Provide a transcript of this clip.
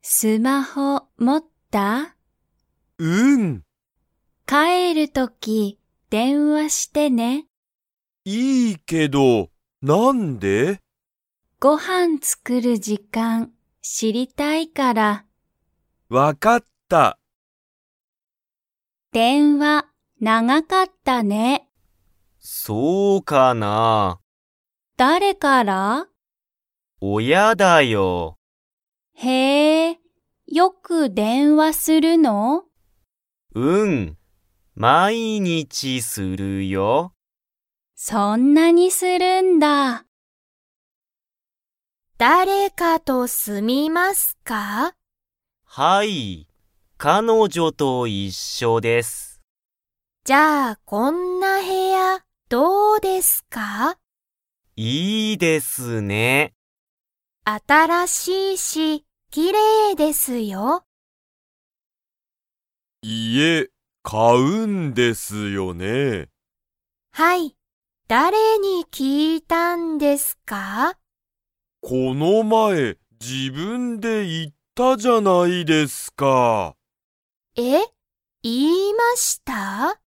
スマホ持った？ うん。 帰るとき電話してね。 いいけど、なんで？ ご飯作る時間知りたいから。 わかった。 電話長かったね。 そうかな。 誰から？ 親だよ。 へえ、よく電話するの？ うん。毎日するよ。 そんなにするんだ。 誰かと住みますか？ はい。彼女と一緒です。 じゃあ、こんな部屋どうですか？ いいですね。 新しいし、綺麗ですよ。 家、買うんですよね。 はい。誰に聞いたんですか？ この前、自分で言ったじゃないですか。 え、言いました？